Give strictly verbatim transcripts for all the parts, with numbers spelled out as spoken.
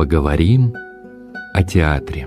Поговорим о театре.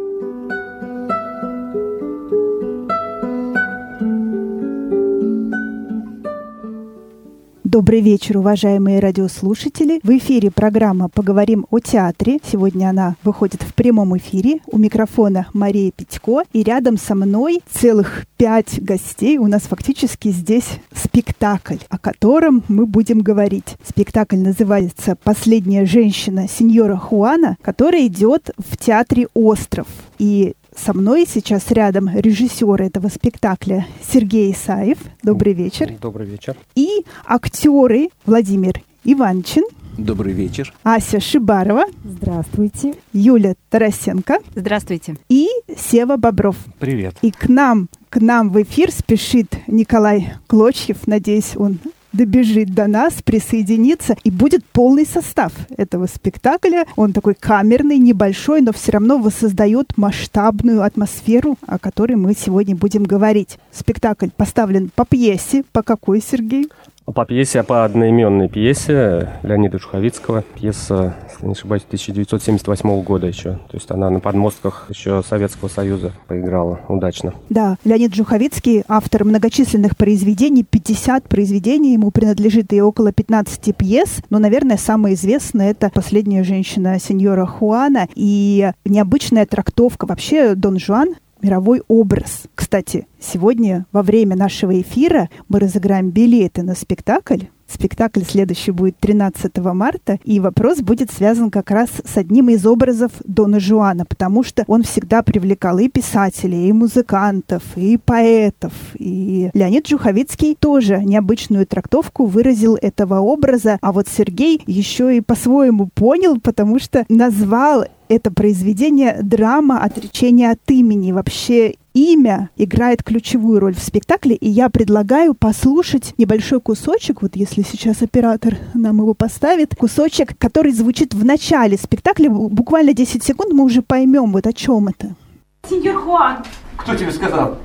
Добрый вечер, уважаемые радиослушатели. В эфире программа «Поговорим о театре». Сегодня она выходит в прямом эфире. У микрофона Мария Петько. И рядом со мной целых пять гостей. У нас фактически здесь спектакль, о котором мы будем говорить. Спектакль называется «Последняя женщина сеньора Хуана», который идет в театре «Остров». И со мной сейчас рядом режиссер этого спектакля Сергей Исаев. Добрый вечер. Добрый вечер. И актеры Владимир Иванчин. Добрый вечер. Ася Шибарова. Здравствуйте. Юля Тарасенко. Здравствуйте. И Сева Бобров. Привет. И к нам, к нам в эфир спешит Николай Клочьев. Надеюсь, он добежит до нас, присоединится, и будет полный состав этого спектакля. Он такой камерный, небольшой, но все равно воссоздает масштабную атмосферу, о которой мы сегодня будем говорить. Спектакль поставлен по пьесе. По какой, Сергей? По пьесе, по одноименной пьесе Леонида Жуховицкого. Пьеса, если не ошибаюсь, тысяча девятьсот семьдесят восьмого года еще. То есть она на подмостках еще Советского Союза поиграла удачно. Да, Леонид Жуховицкий, автор многочисленных произведений, пятьдесят произведений, ему принадлежит и около пятнадцати пьес. Но, наверное, самое известное — это «Последняя женщина сеньора Хуана» и необычная трактовка. Вообще Дон Жуан — мировой образ. Кстати, сегодня во время нашего эфира мы разыграем билеты на спектакль. Спектакль следующий будет тринадцатого марта, и вопрос будет связан как раз с одним из образов Дона Жуана, потому что он всегда привлекал и писателей, и музыкантов, и поэтов. И Леонид Жуховицкий тоже необычную трактовку выразил этого образа, а вот Сергей еще и по-своему понял, потому что назвал это произведение «Драма отречения от имени». Вообще имя играет ключевую роль в спектакле, и я предлагаю послушать небольшой кусочек, вот если сейчас оператор нам его поставит, кусочек, который звучит в начале спектакля, буквально десять секунд, мы уже поймем, вот о чем это. Сеньор Хуан! Кто тебе сказал?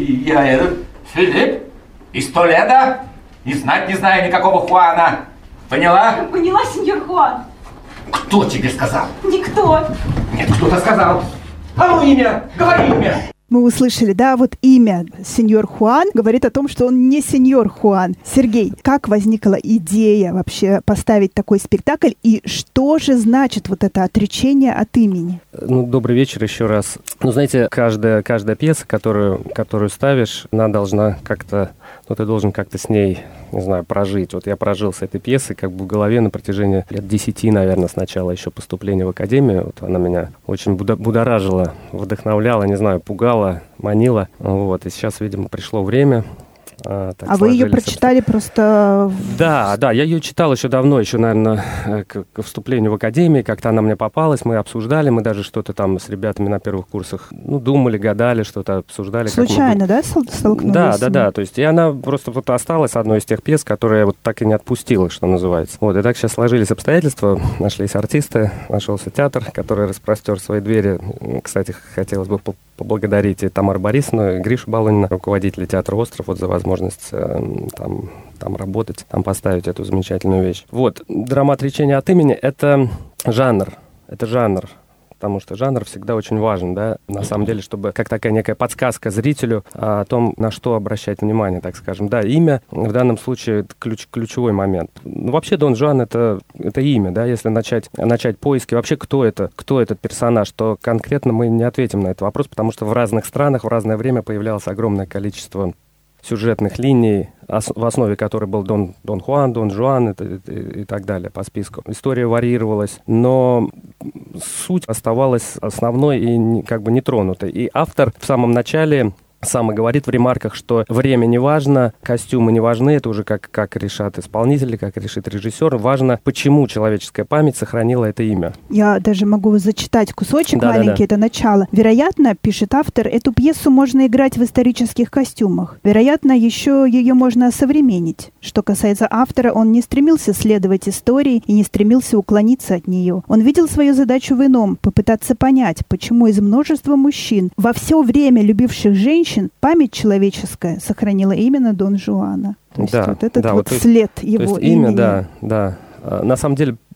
Я этот Филипп из Толедо. Не знать не знаю никакого Хуана. Поняла? Поняла, сеньор Хуан. Кто тебе сказал? Никто. Нет, кто-то сказал. А ну имя, говори имя. Мы услышали, да, вот имя сеньор Хуан говорит о том, что он не сеньор Хуан. Сергей, как возникла идея вообще поставить такой спектакль, и что же значит вот это отречение от имени? Ну, добрый вечер еще раз. Ну, знаете, каждая, каждая пьеса, которую, которую ставишь, она должна как-то, ну, ты должен как-то с ней, не знаю, прожить. Вот я прожил с этой пьесой как бы в голове на протяжении лет десяти, наверное, с начала еще поступления в академию. Вот она меня очень будоражила, вдохновляла, не знаю, пугала, манила. Вот. И сейчас, видимо, пришло время. А, а вы ее прочитали просто... Да, да, я ее читал еще давно, еще, наверное, к, к вступлению в академию. Как-то она мне попалась, мы обсуждали, мы даже что-то там с ребятами на первых курсах, ну, думали, гадали, что-то обсуждали. Случайно, да, столкнулись? Да, да, да, то есть и она просто вот осталась одной из тех пьес, которая вот так и не отпустила, что называется. Вот, и так сейчас сложились обстоятельства, нашлись артисты, нашелся театр, который распростер свои двери. Кстати, хотелось бы поблагодарить и Тамару Борисовну, и Гришу Балунина, руководителя театра «Остров», вот за возможность э, там, там работать, там поставить эту замечательную вещь. Вот, драма отречения от имени — это жанр, это жанр. Потому что жанр всегда очень важен, да, на самом деле, чтобы как такая некая подсказка зрителю о том, на что обращать внимание, так скажем. Да, имя в данном случае это ключ, ключевой момент. Ну, вообще Дон Жуан это, это имя, да, если начать, начать поиски, вообще кто это, кто этот персонаж, то конкретно мы не ответим на этот вопрос, потому что в разных странах в разное время появлялось огромное количество сюжетных линий, в основе которой был Дон, Дон Хуан, Дон Жуан и, и, и так далее по списку. История варьировалась, но суть оставалась основной и как бы нетронутой. И автор в самом начале сам и говорит в ремарках, что время не важно, костюмы не важны, это уже как, как решат исполнители, как решит режиссер. Важно, почему человеческая память сохранила это имя. Я даже могу зачитать кусочек да, маленький, да, да. это начало. Вероятно, пишет автор, эту пьесу можно играть в исторических костюмах. Вероятно, еще ее можно осовременить. Что касается автора, он не стремился следовать истории и не стремился уклониться от нее. Он видел свою задачу в ином, попытаться понять, почему из множества мужчин, во все время любивших женщин, память человеческая сохранила именно Дон Жуана. То есть да, вот этот да, вот вот след то его есть имя, имени. да, да. На самом деле,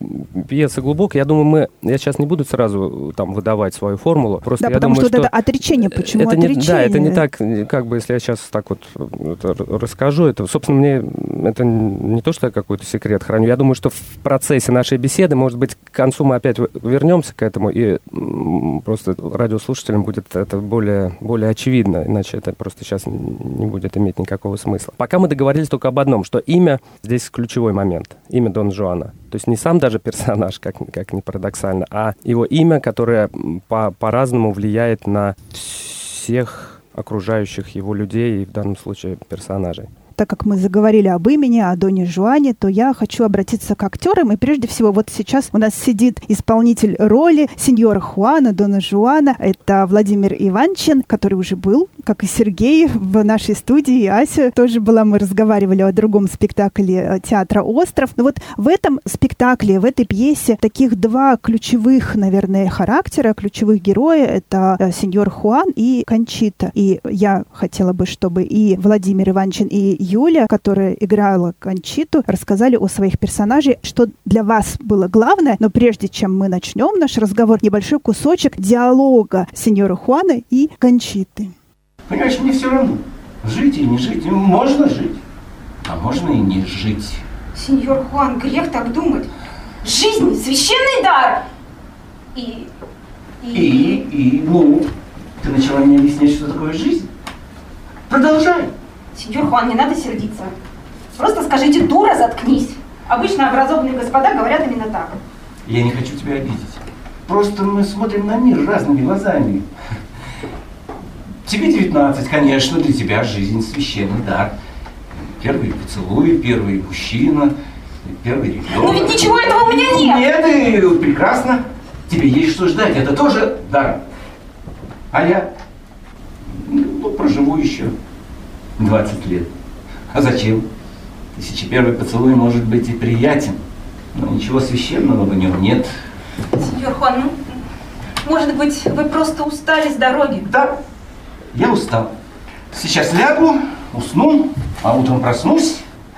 пьеса глубокая. Я думаю, мы... Я сейчас не буду сразу там выдавать свою формулу. Просто да, я потому думаю, что, что это отречение. Почему это отречение? Не, да, это не так, как бы, если я сейчас так вот это расскажу, это, собственно, мне это не то, что я какой-то секрет храню. Я думаю, что в процессе нашей беседы, может быть, к концу мы опять вернемся к этому, и просто радиослушателям будет это более, более очевидно, иначе это просто сейчас не будет иметь никакого смысла. Пока мы договорились только об одном, что имя здесь ключевой момент, имя Дон Жуана. То есть не сам даже персонаж, как, как ни парадоксально, а его имя, которое по, по-разному влияет на всех окружающих его людей и в данном случае персонажей. Так как мы заговорили об имени, о Доне Жуане, то я хочу обратиться к актерам. И прежде всего, вот сейчас у нас сидит исполнитель роли сеньора Хуана, Дона Жуана. Это Владимир Иванчин, который уже был, как и Сергей, в нашей студии. И Ася тоже была. Мы разговаривали о другом спектакле театра «Остров». Но вот в этом спектакле, в этой пьесе таких два ключевых, наверное, характера, ключевых героя. Это сеньор Хуан и Кончита. И я хотела бы, чтобы и Владимир Иванчин, и Юля, которая играла Кончиту, рассказали о своих персонажах, что для вас было главное. Но прежде чем мы начнем наш разговор, небольшой кусочек диалога сеньора Хуана и Кончиты. Понимаешь, мне все равно, жить или не жить. Можно жить, а можно и не жить. Сеньор Хуан, грех так думать. Жизнь — священный дар. И... И... И, и, ну, ты начала мне объяснять, что такое жизнь? Продолжай. Сеньор Хуан, не надо сердиться. Просто скажите: дура, заткнись. Обычно образованные господа говорят именно так. Я не хочу тебя обидеть. Просто мы смотрим на мир разными глазами. Тебе девятнадцать, конечно, для тебя жизнь священный дар. Первый поцелуй, первый мужчина, первый ребенок. Но ведь ничего этого у меня нет. Нет, и прекрасно. Тебе есть что ждать, это тоже дар. А я, ну, проживу еще двадцать лет. А зачем? Тысяча первый поцелуй может быть и приятен, но ничего священного в нем нет. Сеньор Хуан, ну, может быть, вы просто устали с дороги? Да, я устал. Сейчас лягу, усну, а утром проснусь.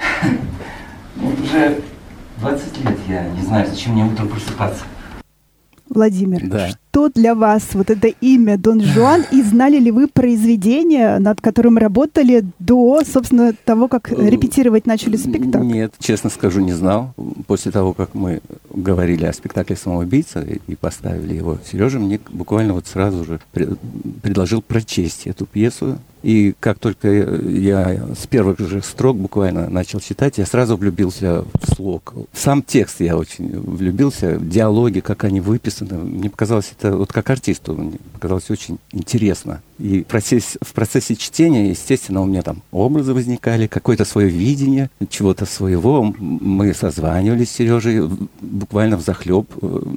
Вот уже двадцать лет я не знаю, зачем мне утром просыпаться. Владимир, да. Что для вас вот это имя Дон Жуан, и знали ли вы произведение, над которым работали до, собственно, того, как репетировать начали спектакль? Нет, честно скажу, не знал. После того, как мы говорили о спектакле «Самоубийца» и поставили его, Сережа мне буквально вот сразу же предложил прочесть эту пьесу. И как только я с первых же строк буквально начал читать, я сразу влюбился в слог. В сам текст я очень влюбился, диалоги, как они выписаны. Мне показалось это, вот как артисту, мне показалось очень интересно. И в процессе, в процессе чтения, естественно, у меня там образы возникали, какое-то свое видение, чего-то своего. Мы созванивались с Сережей, буквально взахлеб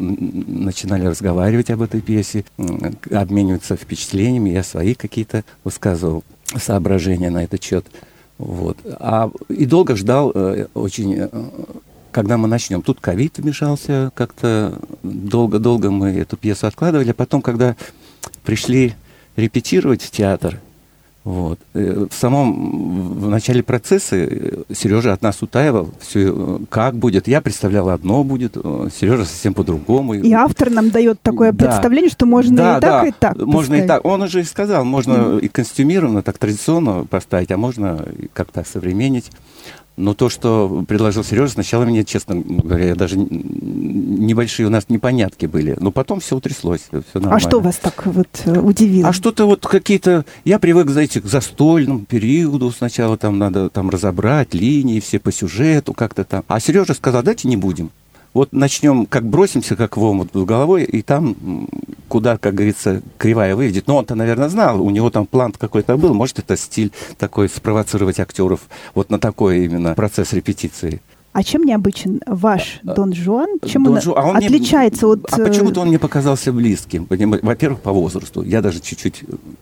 начинали разговаривать об этой пьесе, обмениваться впечатлениями, я свои какие-то высказывал соображения на этот счет. Вот. А, и долго ждал э, очень, э, когда мы начнем. Тут ковид вмешался, как-то долго-долго мы эту пьесу откладывали. А потом, когда пришли репетировать в театр, вот, э, в самом в начале процесса Сережа от нас утаивал все, как будет. Я представлял, одно будет, Сережа совсем по-другому. И автор нам дает такое да. представление, что можно да, и так, да, и так можно поставить. И так. Он уже и сказал, можно mm. и констюмированно, так традиционно поставить, а можно как-то современнить. Но то, что предложил Сережа, сначала мне, честно говоря, даже небольшие у нас непонятки были. Но потом все утряслось, все нормально. А что вас так вот удивило? А что-то вот какие-то... Я привык, знаете, к застольному периоду. Сначала там надо там разобрать линии все по сюжету как-то там. А Сережа сказал, давайте не будем. Вот начнем, как бросимся, как в омут головой, и там, куда, как говорится, кривая выведет. Но он-то, наверное, знал, у него там план какой-то был. Может, это стиль такой, спровоцировать актеров вот на такой именно процесс репетиции. А чем необычен ваш Дон Жуан? Чем Дон он Жу... а он отличается мне... от... А почему-то он мне показался близким. Во-первых, по возрасту. Я даже чуть-чуть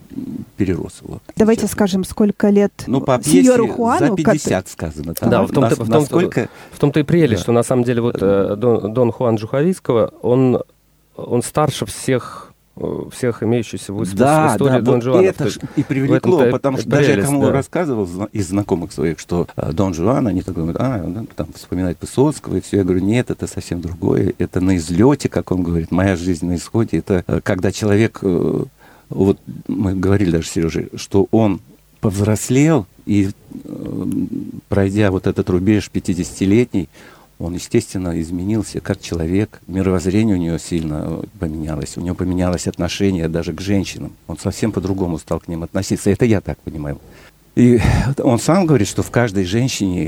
перерос его. Давайте сейчас скажем, сколько лет ну, по сеньору Хуану? За пятьдесят сказано. Там. Да, в том-то, в, том-то, насколько... в том-то и прелесть, да. что на самом деле вот Дон, Дон Хуан Джуховицкого, он, он старше всех всех имеющихся в, да, в истории да, Дон вот Жуана. это ж и привлекло, потому что даже я кому да. рассказывал из знакомых своих, что а, Дон Жуан, они так думают, а, он там вспоминает Высоцкого, и все. Я говорю, нет, это совсем другое, это на излете, как он говорит, моя жизнь на исходе, это когда человек, вот мы говорили даже, Сережа, что он повзрослел, и пройдя вот этот рубеж пятидесятилетний, он, естественно, изменился как человек. Мировоззрение у него сильно поменялось. У него поменялось отношение даже к женщинам. Он совсем по-другому стал к ним относиться. Это я так понимаю. И он сам говорит, что в каждой женщине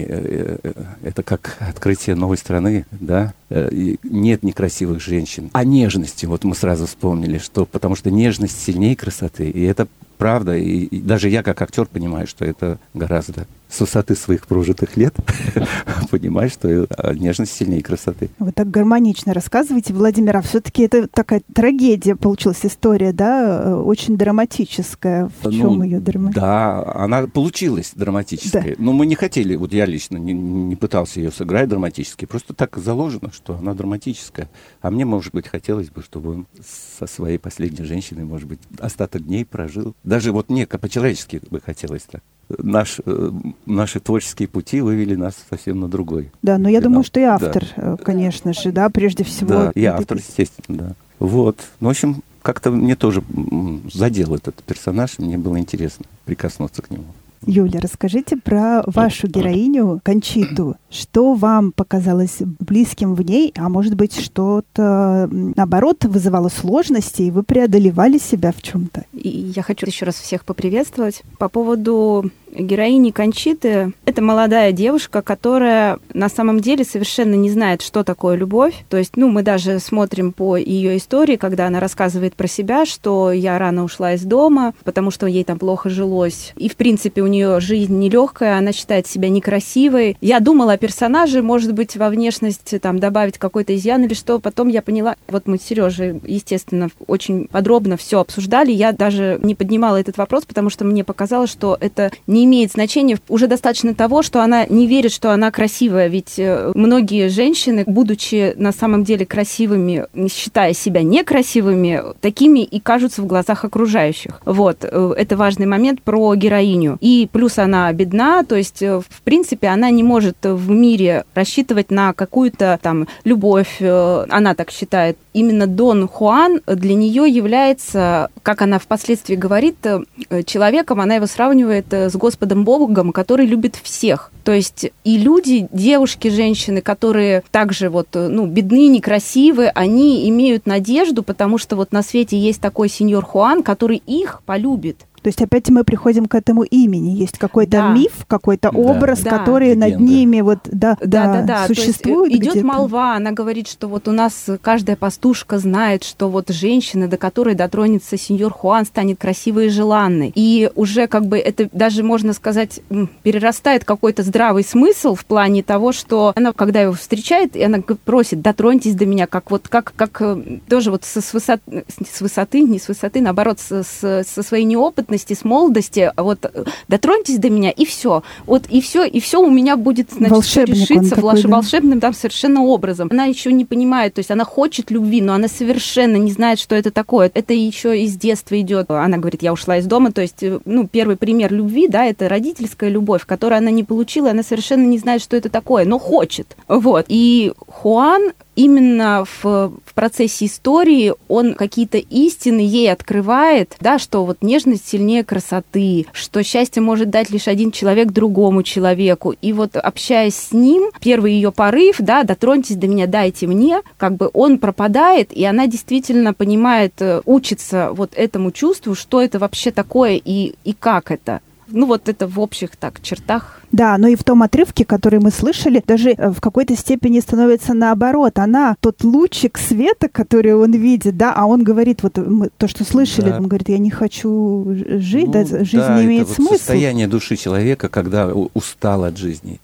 это как открытие новой страны, да. И нет некрасивых женщин. О нежности вот мы сразу вспомнили, что потому что нежность сильнее красоты. И это правда. И, и даже я как актер понимаю, что это гораздо с высоты своих прожитых лет понимаешь, что нежность сильнее красоты. Вы так гармонично рассказываете, Владимир, а все-таки это такая трагедия получилась история, да, очень драматическая. В чем ну, ее драматическая? Да, она получилась драматической. Да. Но мы не хотели, вот я лично не, не пытался ее сыграть драматически, просто так заложено, что она драматическая. А мне, может быть, хотелось бы, чтобы он со своей последней женщиной, может быть, остаток дней прожил. Даже вот мне по-человечески бы хотелось так. Наш, наши творческие пути вывели нас совсем на другой. Да, но я финал. думаю, что и автор, да. конечно же, да, прежде всего. Да, и автор, естественно, да. Вот. В общем, как-то мне тоже задел этот персонаж, мне было интересно прикоснуться к нему. Юля, расскажите про вашу героиню Кончиту. Что вам показалось близким в ней, а может быть, что-то, наоборот, вызывало сложности, и вы преодолевали себя в чем-то? И я хочу еще раз всех поприветствовать. По поводу героини Кончиты, это молодая девушка, которая на самом деле совершенно не знает, что такое любовь. То есть, ну, мы даже смотрим по ее истории, когда она рассказывает про себя, что я рано ушла из дома, потому что ей там плохо жилось. И, в принципе, у нее жизнь нелегкая, она считает себя некрасивой. Я думала о персонаже, может быть, во внешность там добавить какой-то изъян или что. Потом я поняла, вот мы с Сережей, естественно, очень подробно все обсуждали. Я даже не поднимала этот вопрос, потому что мне показалось, что это не имеет значения. Уже достаточно того, что она не верит, что она красивая. Ведь многие женщины, будучи на самом деле красивыми, считая себя некрасивыми, такими и кажутся в глазах окружающих. Вот. Это важный момент про героиню. И плюс она бедна, то есть, в принципе, она не может в мире рассчитывать на какую-то там любовь. Она так считает. Именно Дон Хуан для нее является, как она впоследствии говорит, человеком, она его сравнивает с Господом Богом, который любит всех. То есть и люди, девушки, женщины, которые также вот, ну, бедны, некрасивы, они имеют надежду, потому что вот на свете есть такой сеньор Хуан, который их полюбит. То есть опять мы приходим к этому имени. Есть какой-то да. миф, какой-то да. образ, да. который Легенда. Над ними вот, да, да, да, да, существует. Идет где-то. Молва, она говорит, что вот у нас каждая пастушка знает, что вот женщина, до которой дотронется сеньор Хуан, станет красивой и желанной. И уже как бы это даже, можно сказать, перерастает какой-то здравый смысл в плане того, что она, когда его встречает, и она просит, дотроньтесь до меня, как вот, как, как тоже вот с высоты, с высоты, не с высоты, наоборот, с, с, со своей неопытностью, с молодости, вот дотроньтесь до меня, и все. Вот и все, и все у меня будет, значит, решиться такой, да? волшебным там совершенно образом. Она еще не понимает, то есть она хочет любви, но она совершенно не знает, что это такое. Это еще из детства идет. Она говорит, я ушла из дома, то есть, ну, первый пример любви, да, это родительская любовь, которую она не получила, она совершенно не знает, что это такое, но хочет. Вот. И Хуан именно в, в процессе истории он какие-то истины ей открывает, да, что вот нежность сильнее красоты, что счастье может дать лишь один человек другому человеку. И вот общаясь с ним, первый ее порыв, да, дотроньтесь до меня, дайте мне, как бы он пропадает, и она действительно понимает, учится вот этому чувству, что это вообще такое и, и как это. Ну, вот это в общих так чертах. Да, но и в том отрывке, который мы слышали, даже в какой-то степени становится наоборот. Она тот лучик света, который он видит, да, а он говорит, вот мы, то, что слышали, да. он говорит, я не хочу жить, ну, да, жизнь да, не имеет это смысла. Вот состояние души человека, когда устал от жизни.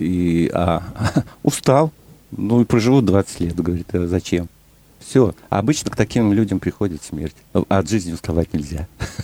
И, а, устал, ну и проживу двадцать лет, говорит, а зачем? Все. А обычно к таким людям приходит смерть. А от жизни уставать нельзя.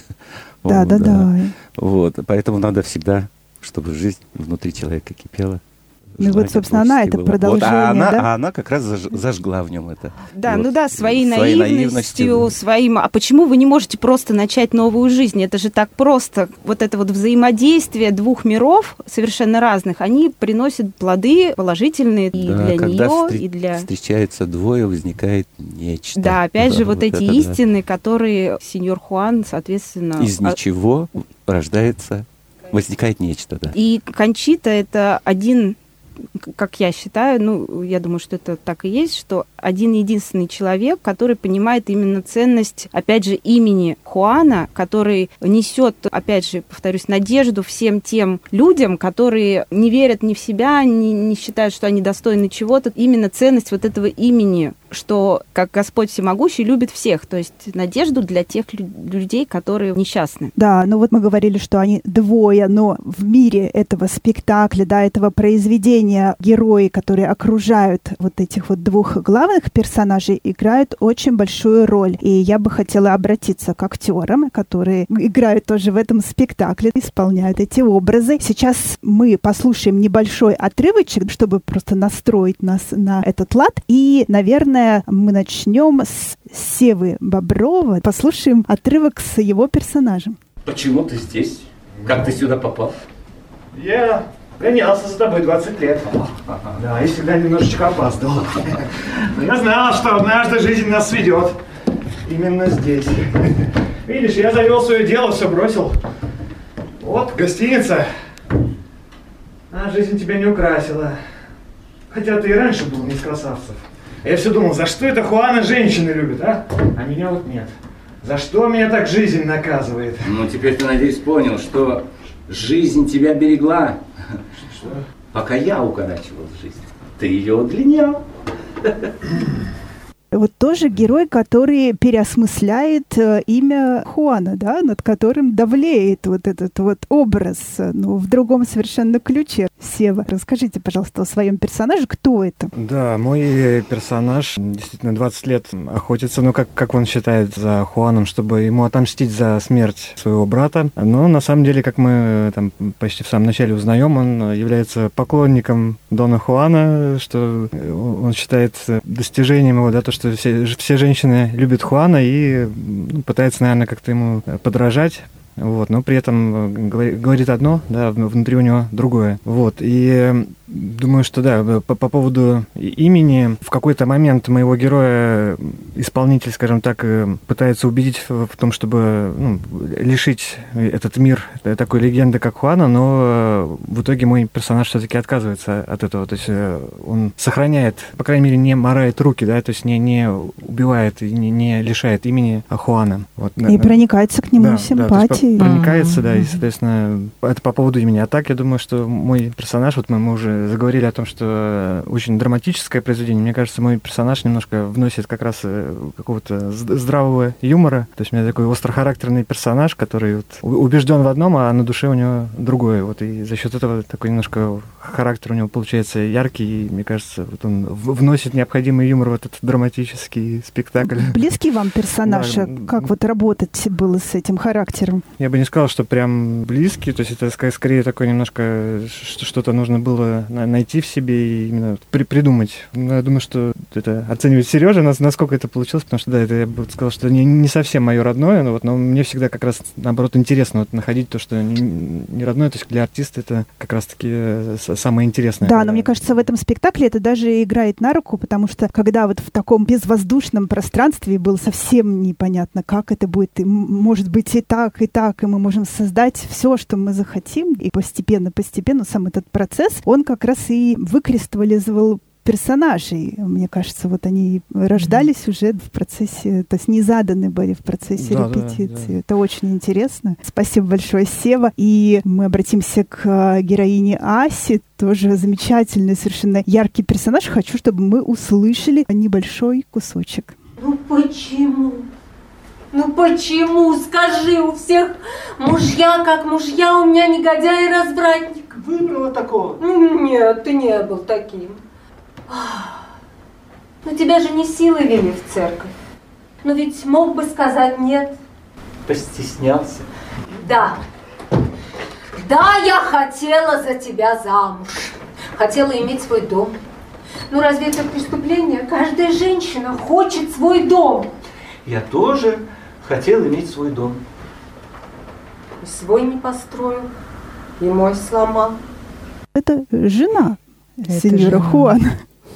Да, да, да. Вот, поэтому надо всегда, чтобы жизнь внутри человека кипела. Ну вот, собственно, она это было. продолжение, вот, а она, да? А она как раз заж, зажгла в нем это. Да, вот, ну да, своей, своей наивностью, наивностью, своим... А почему вы не можете просто начать новую жизнь? Это же так просто. Вот это вот взаимодействие двух миров, совершенно разных, они приносят плоды положительные и да, для когда нее, встр... и для... встречаются двое, возникает нечто. Да, опять да, же, вот, вот эти это, истины, да. которые сеньор Хуан, соответственно... Из ничего рождается, возникает нечто, да. И Кончита — это один... как я считаю, ну, я думаю, что это так и есть, что один-единственный человек, который понимает именно ценность, опять же, имени Хуана, который несет, опять же, повторюсь, надежду всем тем людям, которые не верят ни в себя, не, не считают, что они достойны чего-то. Именно ценность вот этого имени, что, как Господь Всемогущий, любит всех, то есть надежду для тех лю- людей, которые несчастны. Да, ну вот мы говорили, что они двое, но в мире этого спектакля, да, этого произведения герои, которые окружают вот этих вот двух главных персонажей, играют очень большую роль. И я бы хотела обратиться к актерам, которые играют тоже в этом спектакле, исполняют эти образы. Сейчас мы послушаем небольшой отрывочек, чтобы просто настроить нас на этот лад. И, наверное, мы начнем с Севы Боброва. Послушаем отрывок с его персонажем. Почему ты здесь? Как ты сюда попал? Я гонялся за тобой двадцать лет. Да, и всегда немножечко опаздывал. Но я знал, что однажды жизнь нас сведет. Именно здесь. Видишь, я завел свое дело, все бросил. Вот, гостиница. А жизнь тебя не украсила. Хотя ты и раньше был не из красавцев. Я все думал, за что это Хуана женщины любит, а? А меня вот нет. За что меня так жизнь наказывает? Ну, теперь ты, надеюсь, понял, что жизнь тебя берегла. Что? Пока я укорачивал жизнь, ты ее удлинял. Вот тоже герой, который переосмысляет э, имя Хуана, да, над которым давлеет вот этот вот образ, ну, в другом совершенно ключе. Сева, расскажите, пожалуйста, о своем персонаже, кто это? Да, мой персонаж действительно двадцать лет охотится, ну, как, как он считает, за Хуаном, чтобы ему отомстить за смерть своего брата. Но на самом деле, как мы там почти в самом начале узнаем, он является поклонником Дона Хуана, что он считает достижением его, да, то, что все, все женщины любят Хуана и ну, пытаются, наверное, как-то ему подражать. Вот, но при этом говорит одно, да, внутри у него другое. Вот, и думаю, что да, по, по поводу имени, в какой-то момент моего героя исполнитель, скажем так, пытается убедить в, в том, чтобы ну, лишить этот мир такой легенды, как Хуана, но в итоге мой персонаж все-таки отказывается от этого. То есть он сохраняет, по крайней мере, не морает руки, да, то есть не, не убивает и не, не лишает имени Хуана. Вот, и да, проникается к нему да, симпатией. Да, проникается, да, и, соответственно, это по поводу имени. А так, я думаю, что мой персонаж, вот мы, мы уже заговорили о том, что очень драматическое произведение. Мне кажется, мой персонаж немножко вносит как раз какого-то здравого юмора. То есть у меня такой острохарактерный персонаж, который вот убежден в одном, а на душе у него другое. Вот и за счет этого такой немножко характер у него получается яркий, и, мне кажется, вот он вносит необходимый юмор в этот драматический спектакль. Близкий вам персонаж? Да. Как вот работать было с этим характером? Я бы не сказал, что прям близкий, то есть это скорее такое немножко что-то нужно было найти в себе и именно при придумать. Но я думаю, что это оценивает Сережа, насколько это получилось, потому что, да, это я бы сказал, что не, не совсем мое родное, но, вот, но мне всегда как раз, наоборот, интересно вот находить то, что не, не родное, то есть для артиста это как раз-таки самое интересное. Да, но мне кажется, в этом спектакле это даже играет на руку, потому что когда вот в таком безвоздушном пространстве было совсем непонятно, как это будет, и может быть и так, и так, и мы можем создать все, что мы захотим, и постепенно-постепенно сам этот процесс, он как раз и выкристаллизовал персонажей. Мне кажется, вот они рождались mm-hmm. уже в процессе, то есть не заданы были в процессе да, репетиции. Да, да. Это очень интересно. Спасибо большое, Сева. И мы обратимся к героине Аси, тоже замечательный, совершенно яркий персонаж. Хочу, чтобы мы услышали небольшой кусочек. Ну почему? Ну почему? Скажи, у всех мужья как мужья, у меня негодяй и развратник. Выбрала такого? Нет, ты не был таким. Но тебя же не силой вели в церковь. Но ведь мог бы сказать нет. Постеснялся? Да. Да, я хотела за тебя замуж. хотела иметь свой дом. Ну разве это преступление? Каждая женщина хочет свой дом. Я тоже хотел иметь свой дом. И свой не построил, и мой сломал. Это жена Это сеньора жена. Хуана.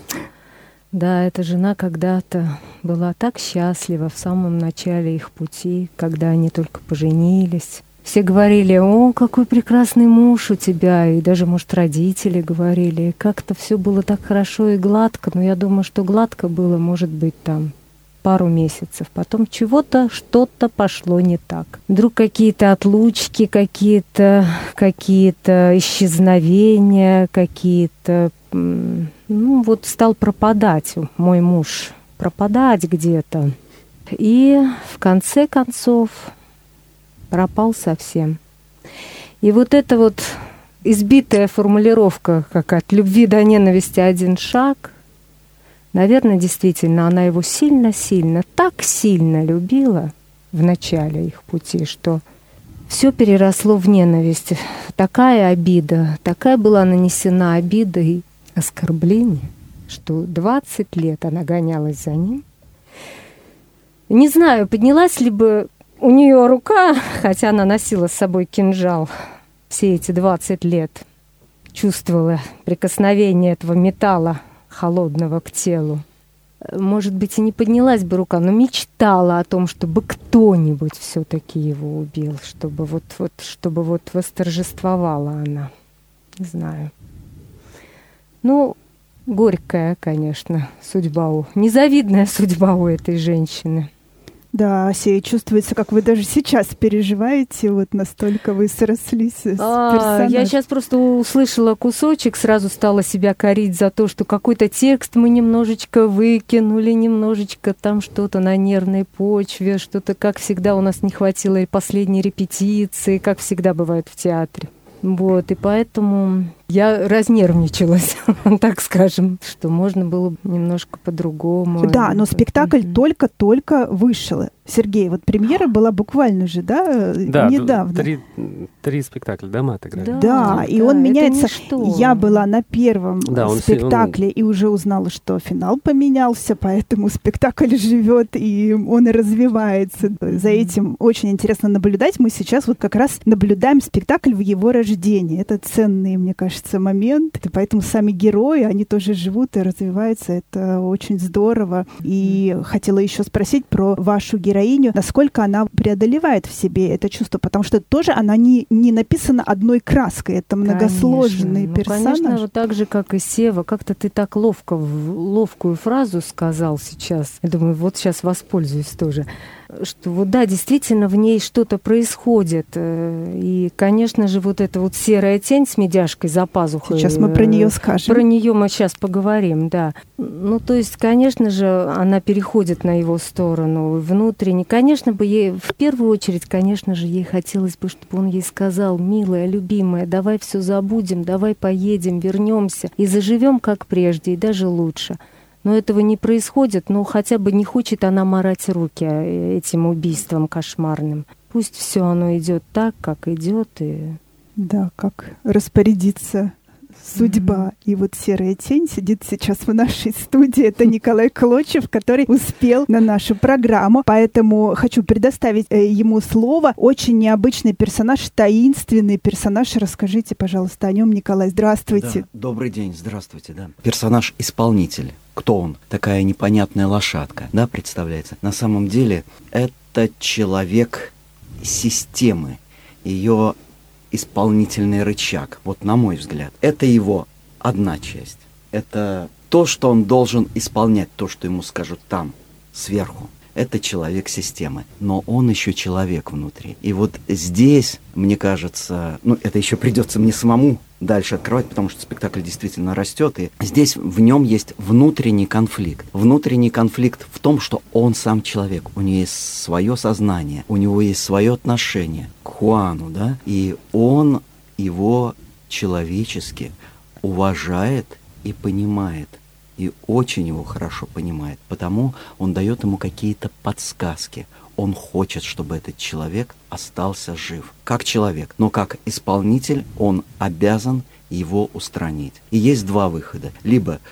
Да, эта жена когда-то была так счастлива в самом начале их пути, когда они только поженились. Все говорили: о, какой прекрасный муж у тебя, и даже, может, родители говорили. Как-то все было так хорошо и гладко, но я думаю, что гладко было, может быть, там пару месяцев. Потом чего-то, что-то пошло не так. Вдруг какие-то отлучки, какие-то, какие-то исчезновения, какие-то... Ну, вот стал пропадать мой муж, пропадать где-то. И в конце концов пропал совсем. И вот эта вот избитая формулировка, как от любви до ненависти один шаг, наверное, действительно, она его сильно-сильно, так сильно любила в начале их пути, что все переросло в ненависть. Такая обида, такая была нанесена обида и оскорбление, что двадцать лет она гонялась за ним. Не знаю, поднялась ли бы у нее рука, хотя она носила с собой кинжал все эти двадцать лет, чувствовала прикосновение этого металла холодного к телу. Может быть, и не поднялась бы рука, но мечтала о том, чтобы кто-нибудь все-таки его убил, чтобы вот, вот, чтобы вот восторжествовала она. Не знаю. Ну, горькая, конечно, судьба у... Незавидная судьба у этой женщины. Да, Ася, чувствуется, как вы даже сейчас переживаете, вот настолько вы срослись с а, персонажем. Я сейчас просто услышала кусочек, сразу стала себя корить за то, что какой-то текст мы немножечко выкинули, немножечко там что-то на нервной почве, что-то, как всегда, у нас не хватило и последней репетиции, как всегда бывает в театре. Вот, и поэтому я разнервничалась, так скажем, что можно было бы немножко по-другому. Да, но спектакль mm-hmm. только-только вышел. Сергей, вот премьера была буквально же, да, да недавно. Три, три спектакля, да, мы отыграли. Да, да, и да, он меняется. Я была на первом да, спектакле он... и уже узнала, что финал поменялся, поэтому спектакль живет и он развивается. Mm-hmm. За этим очень интересно наблюдать. Мы сейчас вот как раз наблюдаем спектакль в его рождении. Это ценный, мне кажется, момент. И поэтому сами герои, они тоже живут и развиваются. Это очень здорово. И mm-hmm. хотела еще спросить про вашу героиню. Насколько она преодолевает в себе это чувство, потому что тоже она не, не написана одной краской, это многосложный конечно. персонаж. Ну, конечно, вот так же, как и Сева, как-то ты так ловко, ловкую фразу сказал сейчас, я думаю, вот сейчас воспользуюсь тоже, что вот да, действительно в ней что-то происходит, и, конечно же, вот эта вот серая тень с медяшкой за пазухой. Сейчас мы про нее скажем. Про нее мы сейчас поговорим, да. Ну, то есть, конечно же, она переходит на его сторону внутренне. Конечно бы ей, в первую очередь, конечно же, ей хотелось бы, чтобы он ей сказал: милая, любимая, давай все забудем, давай поедем, вернемся и заживем как прежде, и даже лучше. Но этого не происходит, но хотя бы не хочет она марать руки этим убийством кошмарным. Пусть все оно идет так, как идет, и да, как распорядиться судьба. Mm-hmm. И вот серая тень сидит сейчас в нашей студии. Это Николай Клочев, который успел на нашу программу. Поэтому хочу предоставить ему слово. Очень необычный персонаж, таинственный персонаж. Расскажите, пожалуйста, о нем, Николай. Здравствуйте. Да, добрый день, здравствуйте. Да. Персонаж-исполнитель. Кто он? Такая непонятная лошадка, да, представляется? На самом деле это человек системы, ее исполнительный рычаг, вот на мой взгляд. Это его одна часть. Это то, что он должен исполнять, то, что ему скажут там, сверху. Это человек системы, но он еще человек внутри. И вот здесь, мне кажется, ну, это еще придется мне самому дальше открывать, потому что спектакль действительно растет, и здесь в нем есть внутренний конфликт. Внутренний конфликт в том, что он сам человек, у него есть свое сознание, у него есть свое отношение к Хуану, да, и он его человечески уважает и понимает. И очень его хорошо понимает, потому он дает ему какие-то подсказки. Он хочет, чтобы этот человек остался жив. Как человек, но как исполнитель он обязан его устранить. И есть два выхода. Либо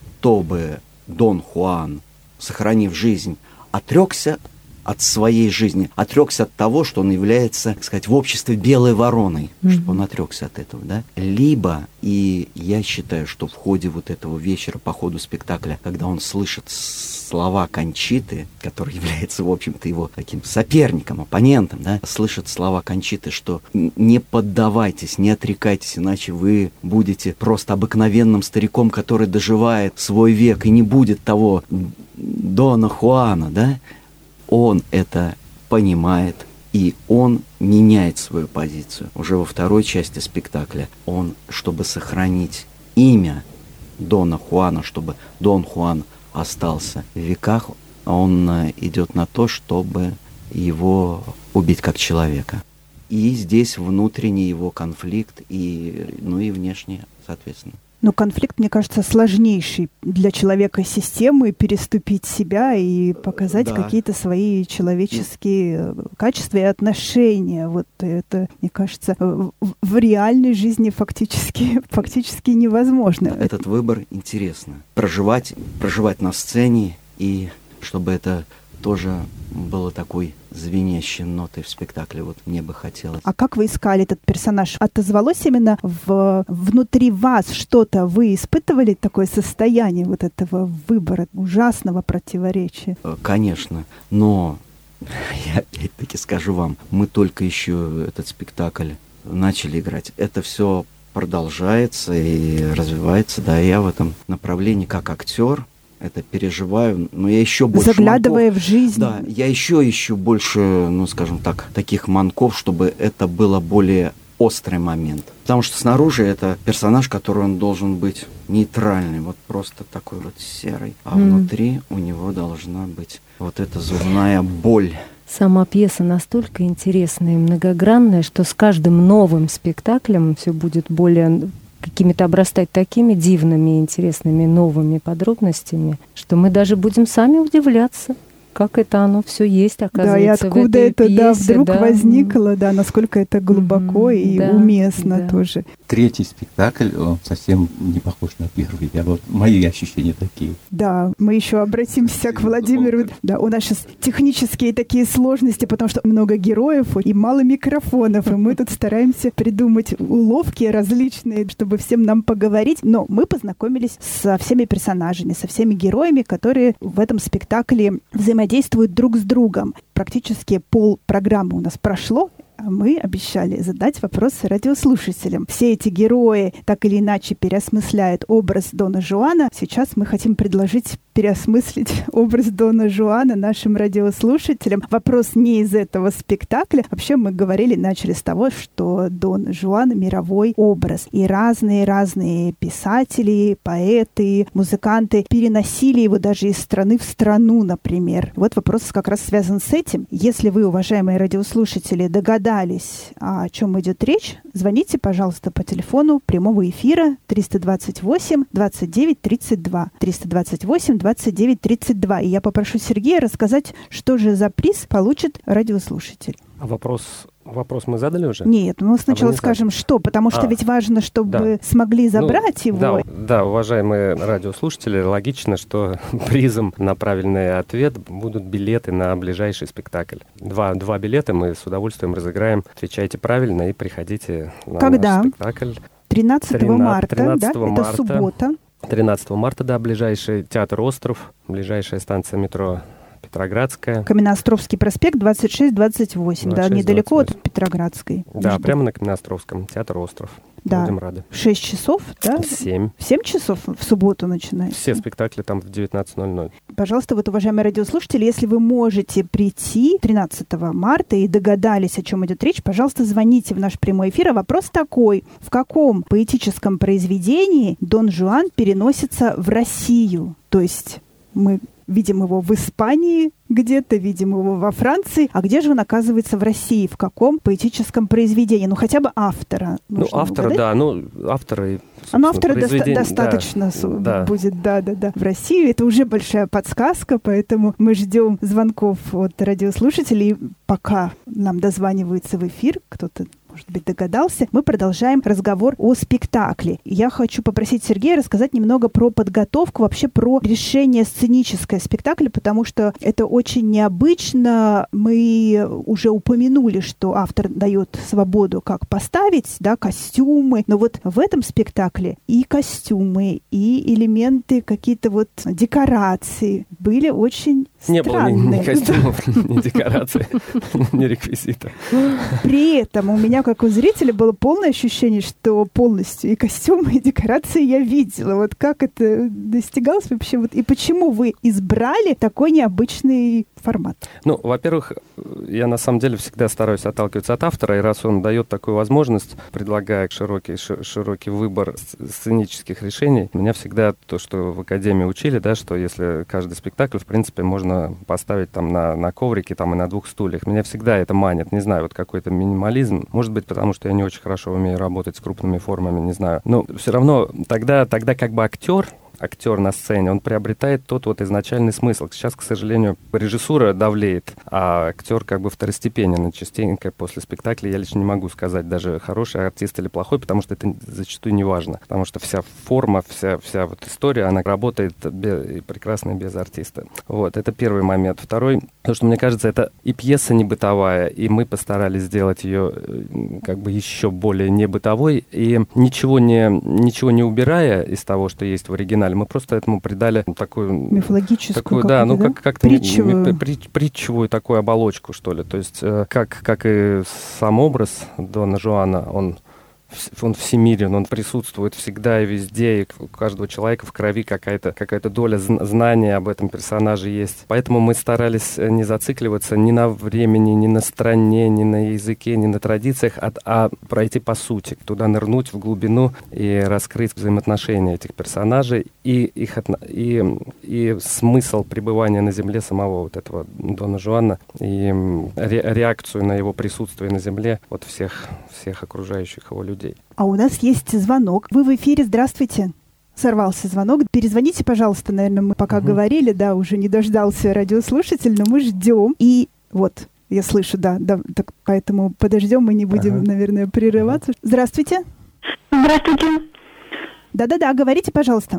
чтобы Дон Хуан, сохранив жизнь, отрекся от своей жизни, отрекся от того, что он является, так сказать, в обществе белой вороной, mm-hmm. чтобы он отрекся от этого, да. Либо, и я считаю, что в ходе вот этого вечера, по ходу спектакля, когда он слышит слова Кончиты, который является, в общем-то, его таким соперником, оппонентом, да, слышит слова Кончиты, что не поддавайтесь, не отрекайтесь, иначе вы будете просто обыкновенным стариком, который доживает свой век и не будет того Дона Хуана, да. Он это понимает, и он меняет свою позицию. Уже во второй части спектакля он, чтобы сохранить имя Дона Хуана, чтобы Дон Хуан остался в веках, он идет на то, чтобы его убить как человека. И здесь внутренний его конфликт, и, ну и внешний, соответственно. Но конфликт, мне кажется, сложнейший для человека системы, переступить себя и показать да. какие-то свои человеческие качества и отношения. Вот это, мне кажется, в реальной жизни фактически, фактически невозможно. Этот выбор интересно. Проживать, проживать на сцене, и чтобы это тоже было такой звенящей нотой в спектакле. Вот мне бы хотелось. А как вы искали этот персонаж? Отозвалось именно в, внутри вас что-то? Вы испытывали такое состояние вот этого выбора, ужасного противоречия? Конечно. Но я опять-таки скажу вам, мы только еще этот спектакль начали играть. Это все продолжается и развивается. Да, я в этом направлении как актер это переживаю, но я еще больше заглядывая манков, в жизнь. Да, я еще ищу больше, ну, скажем так, таких манков, чтобы это было более острый момент. Потому что снаружи это персонаж, который он должен быть нейтральный, вот просто такой вот серый. А mm. внутри у него должна быть вот эта зубная боль. Сама пьеса настолько интересная и многогранная, что с каждым новым спектаклем все будет более какими-то обрастать такими дивными, интересными, новыми подробностями, что мы даже будем сами удивляться, как это оно все есть, оказывается, да, и откуда в этой это пьесе, да, вдруг да. возникло, да, насколько это глубоко mm-hmm, и да, уместно да. тоже. Третий спектакль, он совсем не похож на первый. Я, вот, мои ощущения такие. Да, мы еще обратимся к Владимиру. Да, у нас сейчас технические такие сложности, потому что много героев и мало микрофонов, и мы тут стараемся придумать уловки различные, чтобы всем нам поговорить. Но мы познакомились со всеми персонажами, со всеми героями, которые в этом спектакле взаимодействуют действуют друг с другом. Практически пол программы у нас прошло, а мы обещали задать вопросы радиослушателям. Все эти герои так или иначе переосмысляют образ Дона Жуана. Сейчас мы хотим предложить переосмыслить образ Дона Жуана нашим радиослушателям. Вопрос не из этого спектакля. Вообще мы говорили, начали с того, что Дон Жуан — мировой образ. И разные-разные писатели, поэты, музыканты переносили его даже из страны в страну, например. Вот вопрос как раз связан с этим. Если вы, уважаемые радиослушатели, догадались, о чем идет речь, звоните, пожалуйста, по телефону прямого эфира триста двадцать восемь двадцать девять тридцать два. триста двадцать восемь двадцать девять тридцать два. И я попрошу Сергея рассказать, что же за приз получит радиослушатель. А вопрос, вопрос мы задали уже? Нет, мы сначала а скажем, задали. Что, потому что а, ведь важно, чтобы да. смогли забрать ну, его. Да, да, уважаемые радиослушатели, логично, что призом на правильный ответ будут билеты на ближайший спектакль. Два, два билета мы с удовольствием разыграем. Отвечайте правильно и приходите на Когда? наш спектакль. тринадцатого марта, тринадцатого да? марта, это суббота. тринадцатого марта, да, ближайший театр «Остров», ближайшая станция метро Петроградская. Каменноостровский проспект, двадцать шесть двадцать восемь, да, недалеко от Петроградской. Да, между... прямо на Каменноостровском, театр «Остров». Да. Будем рады. Шесть часов, да? Семь. Семь часов в субботу начинается. Все спектакли там в девятнадцать ноль ноль. Пожалуйста, вот, уважаемые радиослушатели, если вы можете прийти тринадцатого марта и догадались, о чем идет речь, пожалуйста, звоните в наш прямой эфир. А вопрос такой: в каком поэтическом произведении Дон Жуан переносится в Россию? То есть мы видим его в Испании где-то, видим его во Франции. А где же он оказывается в России? В каком поэтическом произведении? Ну, хотя бы автора. Ну, автора, угадать? да. Ну, автора и А ну, автора доста- достаточно да, будет, да-да-да. В России это уже большая подсказка, поэтому мы ждем звонков от радиослушателей. Пока нам дозваниваются в эфир, кто-то, может быть, догадался, мы продолжаем разговор о спектакле. Я хочу попросить Сергея рассказать немного про подготовку, вообще про решение сценическое спектакля, потому что это очень необычно. Мы уже упомянули, что автор дает свободу, как поставить, да, костюмы, но вот в этом спектакле и костюмы, и элементы, какие-то вот декорации были очень не странные. было ни, ни костюмов, ни декораций, ни реквизита. При этом у меня, как у зрителя, было полное ощущение, что полностью и костюмы, и декорации я видела. Вот как это достигалось вообще? Вот, и почему вы избрали такой необычный формат? Ну, во-первых, я на самом деле всегда стараюсь отталкиваться от автора, и раз он дает такую возможность, предлагая широкий, широкий выбор сценических решений, меня всегда то, что в академии учили, да, что если каждый спектакль, в принципе, можно поставить там на, на коврике там, и на двух стульях. Меня всегда это манит, не знаю, вот какой-то минимализм. Может быть, потому что я не очень хорошо умею работать с крупными формами, не знаю. Но все равно тогда, тогда как бы актер, актер на сцене, он приобретает тот вот изначальный смысл. Сейчас, к сожалению, режиссура давлеет, а актер как бы второстепенен. Частенько после спектакля я лично не могу сказать, даже хороший артист или плохой, потому что это зачастую не важно. Потому что вся форма, вся, вся вот история, она работает без, прекрасно и без артиста. Вот, это первый момент. Второй, то, что мне кажется, это и пьеса не бытовая, и мы постарались сделать ее как бы еще более не бытовой, и ничего не, ничего не убирая из того, что есть в оригинале, мы просто этому придали такую мифологическую, такую, да, ну как как-то притчевую. притчевую такую оболочку, что ли. То есть как как и сам образ Дона Жуана, он он всемирен, он присутствует всегда и везде, и у каждого человека в крови какая-то, какая-то доля знания об этом персонаже есть. Поэтому мы старались не зацикливаться ни на времени, ни на стране, ни на языке, ни на традициях, а, а пройти по сути, туда нырнуть в глубину и раскрыть взаимоотношения этих персонажей и, их отно... и, и смысл пребывания на земле самого вот этого Дона Жуана и ре... реакцию на его присутствие на земле от всех, всех окружающих его людей. А у нас есть звонок. Вы в эфире, здравствуйте. Сорвался звонок. Перезвоните, пожалуйста, наверное, мы пока угу. говорили, да, уже не дождался радиослушатель, но мы ждем. И вот, я слышу, да, да, так, поэтому подождем, мы не будем, ага. наверное, прерываться. Здравствуйте. Здравствуйте. Да-да-да, говорите, пожалуйста.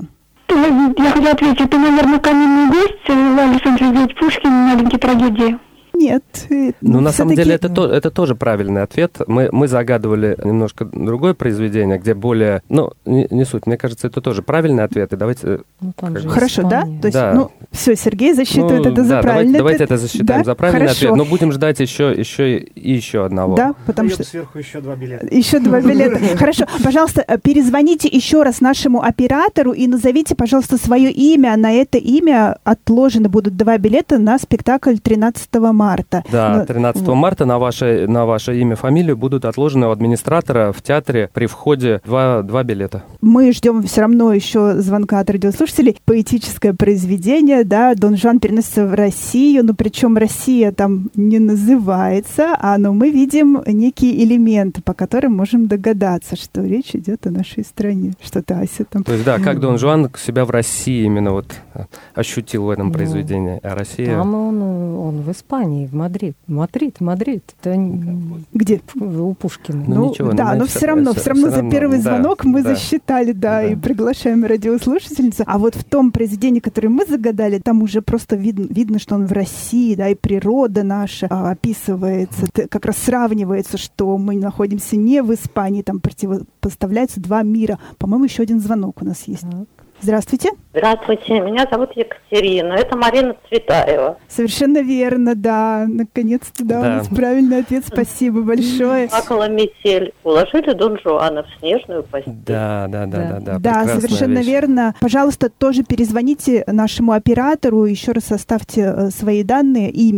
Я хотела ответить, это, наверное, каменный гость Александр Сергеевич Пушкин, «Маленькие трагедии». Нет. Ну, на самом деле, это, то, это тоже правильный ответ. Мы, мы загадывали немножко другое произведение, где более... Ну, не, не суть. Мне кажется, это тоже правильный ответ. И давайте... Ну, Хорошо, да? То есть, да. ну, все, Сергей засчитывает ну, это за да, правильный давайте, ответ. Давайте это засчитаем да? за правильный Хорошо. ответ. Но будем ждать еще, еще и еще одного. Да, потому Дает что... сверху еще два билета. Еще два билета. Хорошо. Пожалуйста, перезвоните еще раз нашему оператору и назовите, пожалуйста, свое имя. На это имя отложены будут два билета на спектакль тринадцатого марта. Да. тринадцатого марта на ваше, на ваше имя, фамилию будут отложены у администратора в театре при входе два, два билета. Мы ждем все равно еще звонка от радиослушателей. Поэтическое произведение, да, Дон Жуан переносится в Россию, но причем Россия там не называется, а но мы видим некие элементы, по которым можем догадаться, что речь идет о нашей стране. Что-то Ася там... То есть, да, как Дон Жуан себя в России именно вот ощутил в этом произведении, а Россия... Там он, он в Испании, в Мадрид. Мадрид, Мадрид. Это где? У Пушкина. Ну, ну ничего, да, но все равно, все равно за первый да, звонок мы да, засчитали, да, да, и приглашаем радиослушательницу. А вот в том произведении, которое мы загадали, там уже просто видно, видно, что он в России, да, и природа наша а, описывается, как раз сравнивается, что мы находимся не в Испании, там противопоставляются два мира. По-моему, еще один звонок у нас есть. Так. Здравствуйте. Здравствуйте, меня зовут Екатерина, это Марина Цветаева. Совершенно верно, да, наконец-то, да, да. У нас правильный ответ, спасибо большое. Плакала метель, уложили Дон Жуана в снежную постель. Да, да, да, да, да. Да, совершенно вещь. верно. Пожалуйста, тоже перезвоните нашему оператору, еще раз оставьте свои данные, имя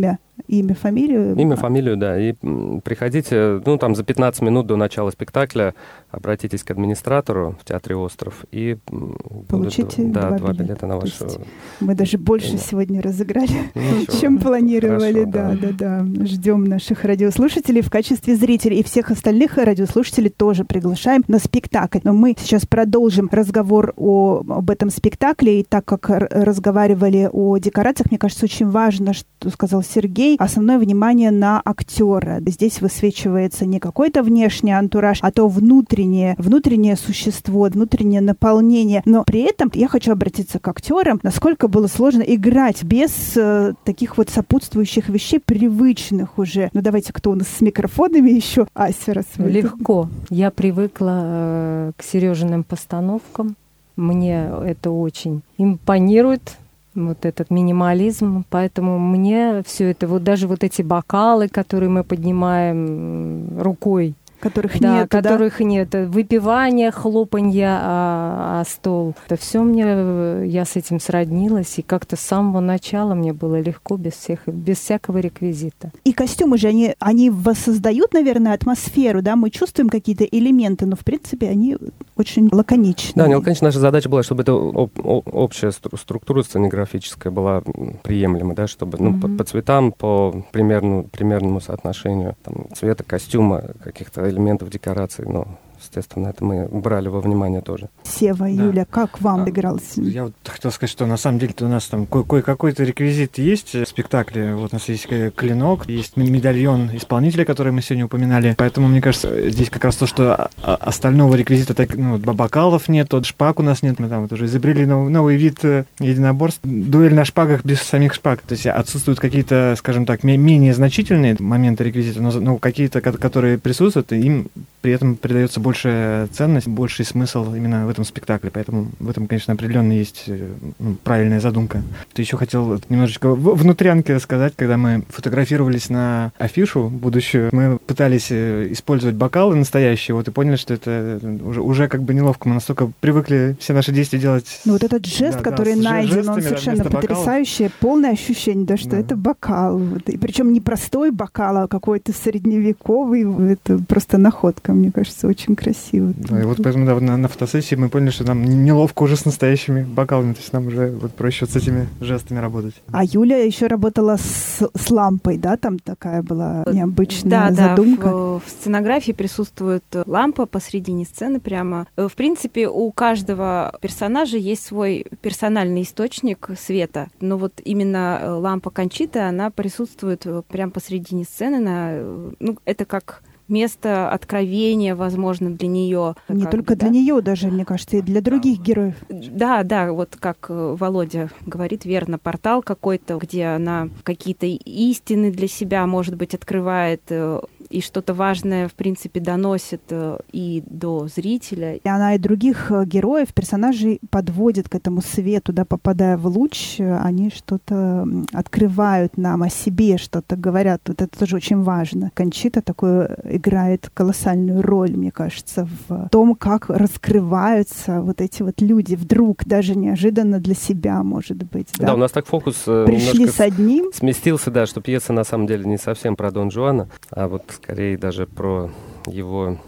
имя, фамилию? Имя, фамилию, да. И приходите, ну, там за пятнадцать минут до начала спектакля обратитесь к администратору в театре «Остров» и получите будут, да, два, два билета. билета на вашу... Мы даже больше да. сегодня разыграли, Ничего. чем планировали. Хорошо, да, да. да, да. Ждем наших радиослушателей в качестве зрителей. И всех остальных радиослушателей тоже приглашаем на спектакль. Но мы сейчас продолжим разговор о, об этом спектакле. И так как разговаривали о декорациях, мне кажется, очень важно, что сказал Сергей, основное внимание на актера. Здесь высвечивается не какой-то внешний антураж, а то внутреннее, внутреннее существо, внутреннее наполнение. Но при этом я хочу обратиться к актерам, насколько было сложно играть без э, таких вот сопутствующих вещей, привычных уже. Ну давайте, кто у нас с микрофонами еще? Ася, раз вы... Легко. Я привыкла э, к Сережиным постановкам. Мне это очень импонирует, вот этот минимализм, поэтому мне все это, вот даже вот эти бокалы, которые мы поднимаем рукой, которых да, нет, которых да? нет, выпивание, хлопанье о, о стол. Это все мне, я с этим сроднилась, и как-то с самого начала мне было легко, без всех, без всякого реквизита. И костюмы же, они, они воссоздают, наверное, атмосферу, да, мы чувствуем какие-то элементы, но, в принципе, они очень лаконичны. Да, не лаконично. Наша задача была, чтобы эта об, об, общая стру- структура сценографическая была приемлема, да, чтобы, ну, mm-hmm. по, по цветам, по примерну, примерному соотношению там, цвета, костюма, каких-то элементов декорации, ну, естественно, это мы брали во внимание тоже. Сева, да. Юля, как вам а, игралось? Я вот хотел сказать, что на самом деле у нас там кое-какой-то реквизит есть в спектакле. Вот у нас есть клинок, есть медальон исполнителя, который мы сегодня упоминали. Поэтому, мне кажется, здесь как раз то, что остального реквизита, так, ну, бокалов нет, тот шпаг у нас нет. Мы там вот уже изобрели новый, новый вид единоборств. Дуэль на шпагах без самих шпаг. То есть отсутствуют какие-то, скажем так, менее значительные моменты реквизита, но, но какие-то, которые присутствуют, им при этом придается большая ценность, больший смысл именно в этом спектакле. Поэтому в этом, конечно, определенно есть, ну, правильная задумка. Ты еще хотел немножечко внутрянки рассказать, когда мы фотографировались на афишу будущую, мы пытались использовать бокалы настоящие, вот, и поняли, что это уже, уже как бы неловко. Мы настолько привыкли все наши действия делать. Ну вот этот жест, да, который да, найден, жестами, он совершенно да, потрясающий, полное ощущение, да, что да. это бокал. Вот, и причем не простой бокал, а какой-то средневековый. Это просто находка, мне кажется, очень красиво. Да, и вот поэтому да, на, на фотосессии мы поняли, что нам неловко уже с настоящими бокалами, то есть нам уже вот проще вот с этими жестами работать. А Юля еще работала с, с лампой, да? Там такая была необычная да, задумка. Да, в, в сценографии присутствует лампа посредине сцены прямо. В принципе, у каждого персонажа есть свой персональный источник света, но вот именно лампа Кончиты, она присутствует прямо посредине сцены. На, ну, это как место откровения, возможно, для нее. Не только бы, для да? нее даже, мне кажется, и для других героев. Да, да, вот как Володя говорит, верно, портал какой-то, где она какие-то истины для себя, может быть, открывает и что-то важное, в принципе, доносит и до зрителя. И она и других героев, персонажей подводит к этому свету, да, попадая в луч, они что-то открывают нам о себе, что-то говорят. Вот это тоже очень важно. Кончита такое играет колоссальную роль, мне кажется, в том, как раскрываются вот эти вот люди вдруг, даже неожиданно для себя, может быть. Да, да у нас так фокус пришли с одним. Сместился, да, что пьеса на самом деле не совсем про Дон Жуана, а вот скорее даже про его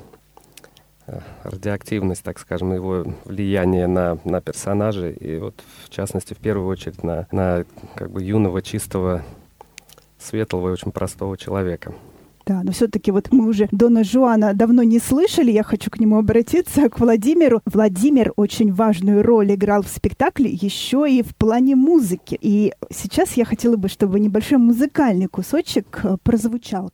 радиоактивность, так скажем, его влияние на, на персонажей, и вот в частности, в первую очередь, на, на как бы юного, чистого, светлого и очень простого человека. Да, но все-таки вот мы уже Дона Жуана давно не слышали, я хочу к нему обратиться, к Владимиру. Владимир очень важную роль играл в спектакле еще и в плане музыки. И сейчас я хотела бы, чтобы небольшой музыкальный кусочек прозвучал.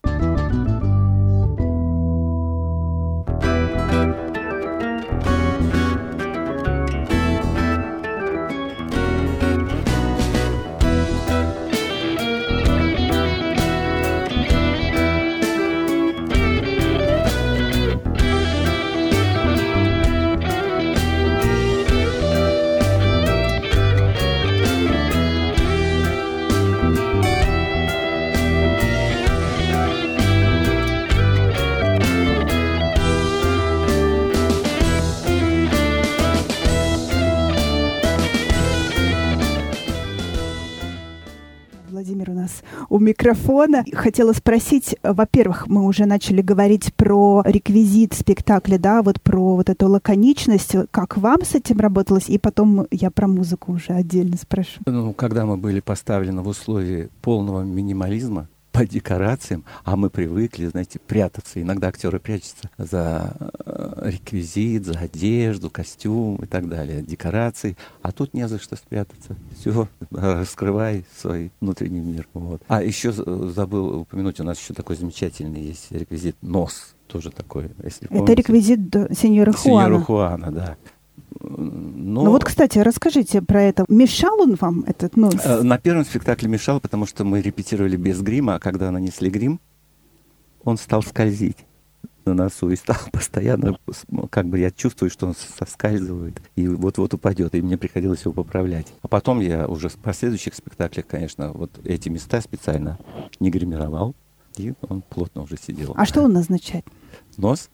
у микрофона. Хотела спросить, во-первых, мы уже начали говорить про реквизит спектакля, да, вот про вот эту лаконичность. Как вам с этим работалось? И потом я про музыку уже отдельно спрошу. Ну, когда мы были поставлены в условии полного минимализма, по декорациям, а мы привыкли, знаете, прятаться. Иногда актеры прячутся за реквизит, за одежду, костюм и так далее, декорации. А тут не за что спрятаться. Все, раскрывай свой внутренний мир. Вот. А еще забыл упомянуть, у нас еще такой замечательный есть реквизит нос. Тоже такой, если помните. Это реквизит сеньора Хуана. Сеньора Хуана, да. Но... Ну вот, кстати, расскажите про это. Мешал он вам этот нос? На первом спектакле мешал, потому что мы репетировали без грима, а когда нанесли грим, он стал скользить на носу и стал постоянно, как бы я чувствую, что он соскальзывает и вот-вот упадет, и мне приходилось его поправлять. А потом я уже в последующих спектаклях, конечно, вот эти места специально не гримировал, и он плотно уже сидел. А что он означает? Нос?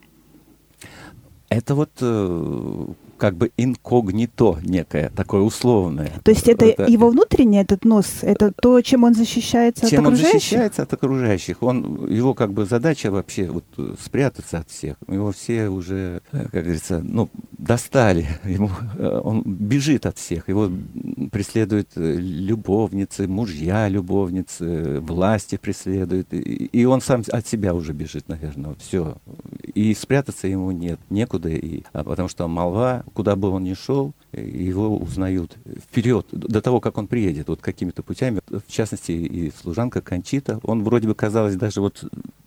Это вот как бы инкогнито некое, такое условное. То есть это, это его внутренний этот нос, это то, чем он защищается чем от окружающих? Чем он защищается от окружающих. Он, его как бы задача вообще вот спрятаться от всех. Его все уже, как говорится, ну, достали. Ему, он бежит от всех. Его преследуют любовницы, мужья любовницы, власти преследуют. И, и он сам от себя уже бежит, наверное. Все. И спрятаться ему нет, некуда. И, а потому что молва, куда бы он ни шел, его узнают вперед, до того, как он приедет, вот какими-то путями. В частности, и служанка Кончита, он вроде бы, казалось, даже вот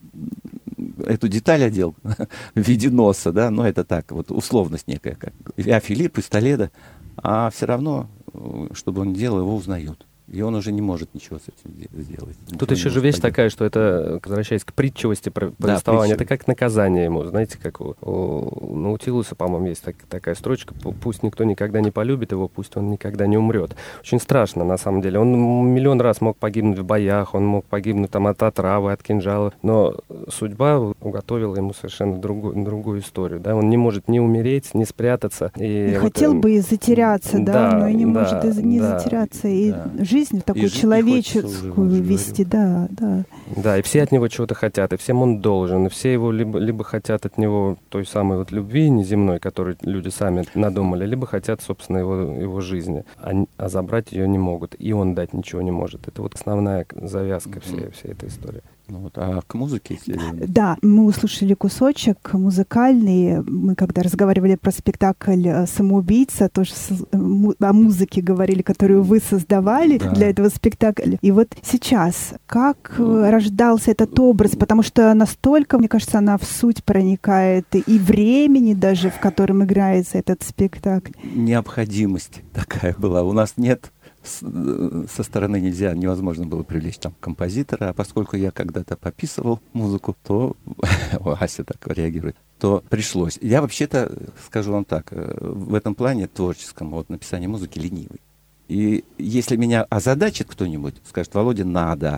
эту деталь одел в виде носа, да, но это так, вот условность некая, как а Филипп из Толедо, а все равно, чтобы он делал, его узнают. И он уже не может ничего с этим сделать. Тут еще же вещь такая, что это, возвращаясь к притчивости повествования, да, это как наказание ему. Знаете, как у, у Наутилуса, по-моему, есть так, такая строчка: пусть никто никогда не полюбит его, пусть он никогда не умрет. Очень страшно, на самом деле. Он миллион раз мог погибнуть в боях, он мог погибнуть там от отравы, от кинжала, но судьба уготовила ему совершенно другую, другую историю. Да? Он не может ни умереть, ни спрятаться. И и вот, хотел бы и затеряться, да, да, но и не да, может и не да, затеряться. И да. жизнь такую человеческую вести, да, да. Да, и все от него чего-то хотят, и всем он должен, и все его либо, либо хотят от него той самой вот любви неземной, которую люди сами надумали, либо хотят, собственно, его, его жизни, а, а забрать ее не могут, и он дать ничего не может. Это вот основная завязка всей, всей этой истории. Ну вот, а к музыке, если... Да, мы услышали кусочек музыкальный. Мы когда разговаривали про спектакль «Самоубийца», тоже о музыке говорили, которую вы создавали да. для этого спектакля. И вот сейчас, как ну, рождался этот образ? Потому что настолько, мне кажется, она в суть проникает, и времени даже, в котором играется этот спектакль. Необходимость такая была. У нас нет... со стороны нельзя, невозможно было привлечь там композитора, а поскольку я когда-то пописывал музыку, то Ася так реагирует, то пришлось. Я вообще-то, скажу вам так, в этом плане творческом, вот написание музыки ленивый. И если меня озадачит кто-нибудь, скажет: Володя, надо.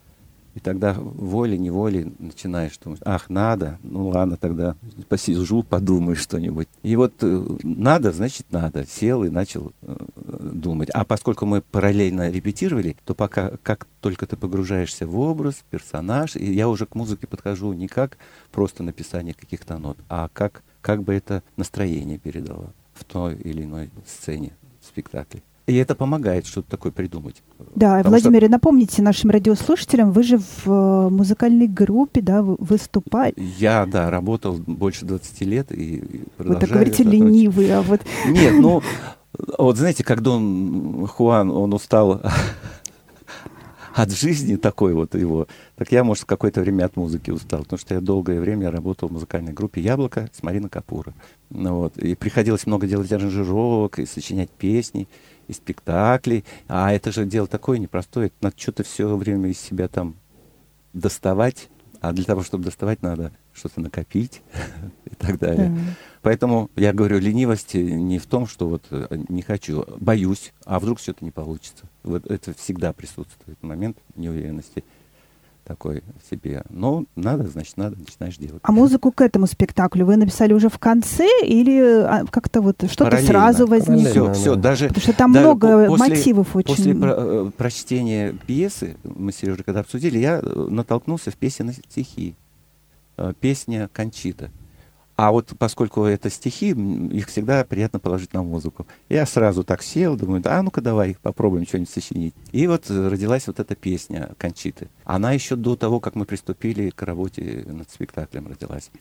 И тогда волей-неволей начинаешь думать: ах, надо, ну ладно, тогда посижу, подумаю что-нибудь. И вот э, надо, значит надо. Сел и начал э, думать. А поскольку мы параллельно репетировали, то пока, как только ты погружаешься в образ, персонаж, и я уже к музыке подхожу не как просто написание каких-то нот, а как, как бы это настроение передало в той или иной сцене спектакля. И это помогает что-то такое придумать. Да, Потому Владимир, что... напомните нашим радиослушателям, вы же в музыкальной группе, да, выступали. Я, да, работал больше двадцати лет и продолжаю. Вы так говорите, ленивый, а вот... Нет, ну, вот знаете, когда он, Хуан, он устал от жизни такой вот его, так я, может, какое-то время от музыки устал, потому что я долгое время работал в музыкальной группе «Яблоко» с Мариной Капуро. Ну, вот, и приходилось много делать аранжировок, и сочинять песни, и спектаклей. А это же дело такое непростое. Надо что-то все время из себя там доставать. А для того, чтобы доставать, надо что-то накопить и так далее. Mm-hmm. Поэтому я говорю, ленивость не в том, что вот не хочу, боюсь, а вдруг что-то не получится. Вот это всегда присутствует момент неуверенности. такой себе. Но надо, значит, надо, начинаешь делать. А музыку к этому спектаклю вы написали уже в конце или как-то вот что-то сразу возникло? Все, все, даже... Потому что там много после, мотивов очень. После про- прочтения пьесы, мы с Сережей когда обсудили, я натолкнулся в песенные стихи. Песня «Кончита». А вот поскольку это стихи, их всегда приятно положить на музыку. Я сразу так сел, думаю, а ну-ка давай попробуем что-нибудь сочинить. И вот родилась вот эта песня «Кончиты». Она еще до того, как мы приступили к работе над спектаклем, родилась.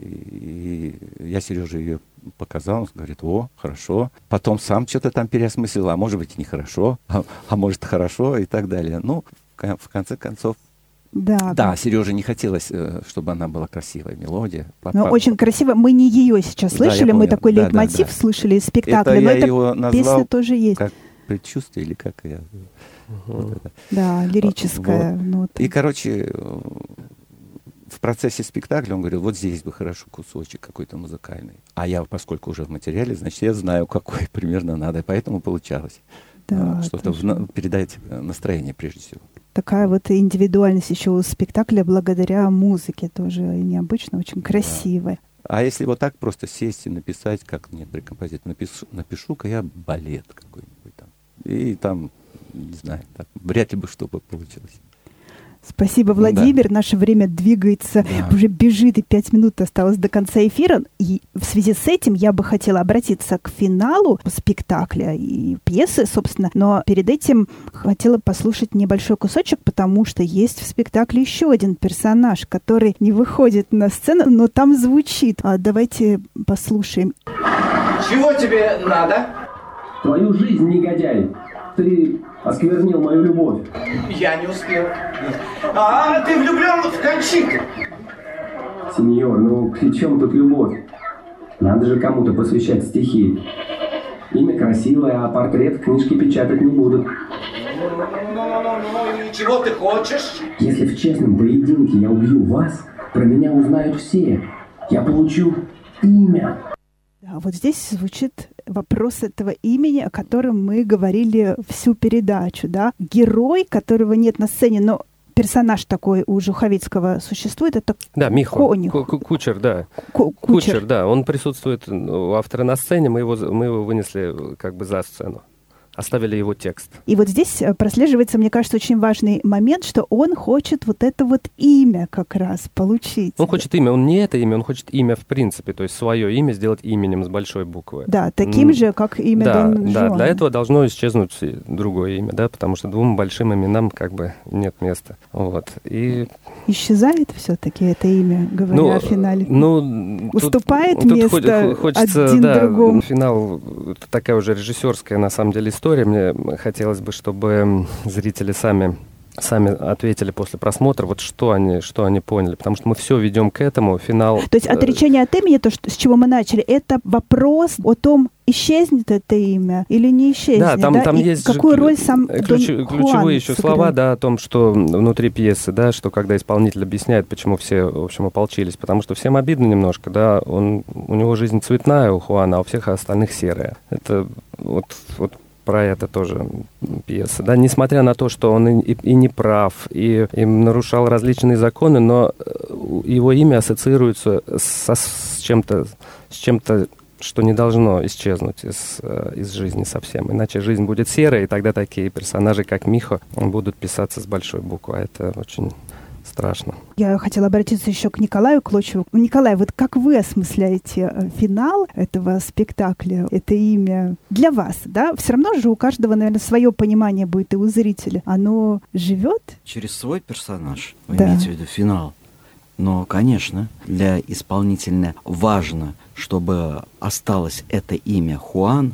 И я Сереже ее показал, он говорит, о, хорошо. Потом сам что-то там переосмыслил, а может быть и нехорошо, а, а может хорошо и так далее. Ну, в конце концов, Да, да, Сереже не хотелось, чтобы она была красивая мелодия. Но по, очень красиво. Мы не ее сейчас слышали, да, мы такой да, лейтмотив да, да. слышали из спектакля, это но я эта его назвал песня тоже есть. Как предчувствие или как я... Угу. Вот это. Да, лирическая вот. нота. И, короче, в процессе спектакля он говорил, вот здесь бы хорошо кусочек какой-то музыкальный. А я, поскольку уже в материале, значит, я знаю, какой примерно надо, и поэтому получалось. Да, что-то в, передать настроение прежде всего. Такая вот индивидуальность еще у спектакля благодаря музыке тоже необычно, очень красивая. Да. А если вот так просто сесть и написать, как некоторые композиторы, напишу, напишу-ка я балет какой-нибудь там. И там, не знаю, так, вряд ли бы что-то получилось. Спасибо, Владимир. Да. Наше время двигается, да. уже бежит, и пять минут осталось до конца эфира. И в связи с этим я бы хотела обратиться к финалу спектакля и пьесы, собственно. Но перед этим хотела послушать небольшой кусочек, потому что есть в спектакле еще один персонаж, который не выходит на сцену, но там звучит. А давайте послушаем. Чего тебе надо? Твою жизнь, негодяй. Ты осквернил мою любовь. Я не успел. А ты влюблен в Кончиту? Сеньор, ну при чем тут любовь? Надо же кому-то посвящать стихи. Имя красивое, а портрет в книжке печатать не будут. Ну-ну-ну, и чего ты хочешь? Если в честном поединке я убью вас, про меня узнают все. Я получу имя. Да, вот здесь звучит вопрос этого имени, о котором мы говорили всю передачу, да. Герой, которого нет на сцене, но персонаж такой у Жуховицкого существует, это да, Михо, Конюх. Кучер, да. Ку- кучер. Кучер, да. Он присутствует у автора на сцене, мы его, мы его вынесли как бы за сцену. Оставили его текст. И вот здесь прослеживается, мне кажется, очень важный момент, что он хочет вот это вот имя как раз получить. Он хочет имя, он не это имя, он хочет имя в принципе, то есть свое имя сделать именем с большой буквы. Да, таким mm. же, как имя да, Дон Да, Жуан. для этого должно исчезнуть другое имя, да, потому что двум большим именам как бы нет места. Вот. И... Исчезает все-таки это имя, говоря ну, о финале? Ну, уступает тут, место тут хочется, один да, другому? Финал такая уже режиссерская на самом деле история. Мне хотелось бы, чтобы зрители сами, сами ответили после просмотра, вот что они, что они поняли, потому что мы все ведем к этому, финал... То есть отречение от имени, то, что, с чего мы начали, это вопрос о том, исчезнет это имя или не исчезнет, да? Там, да? там И есть какую же, роль сам ключ, Дон ключевые Хуан еще сыграл? слова, да, о том, что внутри пьесы, да, что когда исполнитель объясняет, почему все, в общем, ополчились, потому что всем обидно немножко, да, он, у него жизнь цветная у Хуана, а у всех остальных серая. Это вот, вот про это тоже пьеса, да, несмотря на то, что он и, и не прав, и, и нарушал различные законы, но его имя ассоциируется со, с чем-то, с чем-то, что не должно исчезнуть из, из жизни совсем. Иначе жизнь будет серой, и тогда такие персонажи, как Михо, будут писаться с большой буквы. А это очень страшно. Я хотела обратиться еще к Николаю Клочеву. Николай, вот как вы осмысляете финал этого спектакля, это имя для вас, да? Все равно же у каждого, наверное, свое понимание будет и у зрителя. Оно живет? Через свой персонаж, вы да. имеете в виду финал. Но, конечно, для исполнителя важно, чтобы осталось это имя Хуан,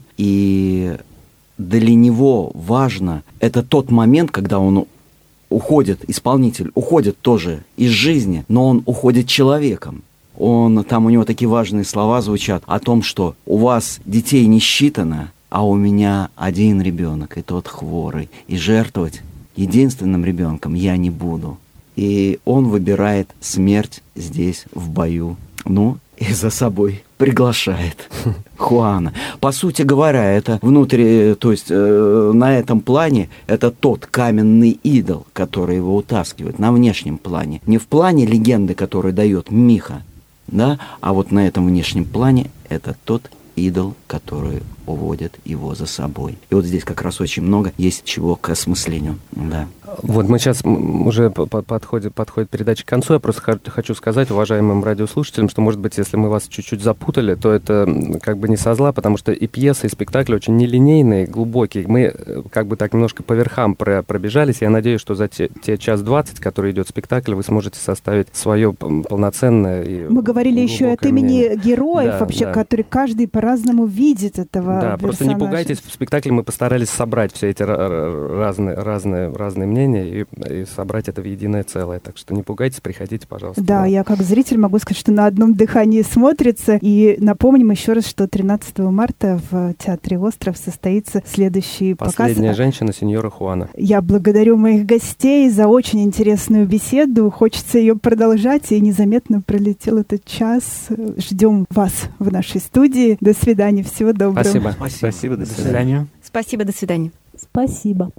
и для него важно, это тот момент, когда он уходит, исполнитель уходит тоже из жизни, но он уходит человеком. Он, там у него такие важные слова звучат о том, что у вас детей не считано, а у меня один ребенок, и тот хворый, и жертвовать единственным ребенком я не буду. И он выбирает смерть здесь, в бою. Ну, и за собой приглашает Хуана. По сути говоря, это внутри, то есть э, на этом плане это тот каменный идол, который его утаскивает, на внешнем плане. Не в плане легенды, которую дает Миха, да, а вот на этом внешнем плане это тот идол, который уводит его за собой. И вот здесь как раз очень много есть чего к осмыслению. Да. Вот мы сейчас уже подходит, подходит передача к концу. Я просто хочу сказать уважаемым радиослушателям, что, может быть, если мы вас чуть-чуть запутали, то это как бы не со зла, потому что и пьесы, и спектакли очень нелинейные, глубокие. Мы как бы так немножко по верхам пробежались. Я надеюсь, что за те, те час двадцать, которые идет спектакль, вы сможете составить свое полноценное и Мы говорили еще от имени мнение. героев, Да, вообще, да. которые каждый по-разному видит этого Да, персонажа. просто не пугайтесь, в спектакле мы постарались собрать все эти разные, разные, разные мнения и, и собрать это в единое целое. Так что не пугайтесь, приходите, пожалуйста. Да, да. я как зритель могу сказать, что на одном дыхании смотрится. И напомним еще раз, что тринадцатого марта в Театре «Остров» состоится следующий Последняя показ. женщина, сеньора Хуана. Я благодарю моих гостей за очень интересную беседу. Хочется ее продолжать, и незаметно пролетел этот час. Ждем вас в нашей студии. До свидания, всего доброго. Спасибо. Спасибо, Спасибо, до до свидания. Спасибо, до свидания. Спасибо.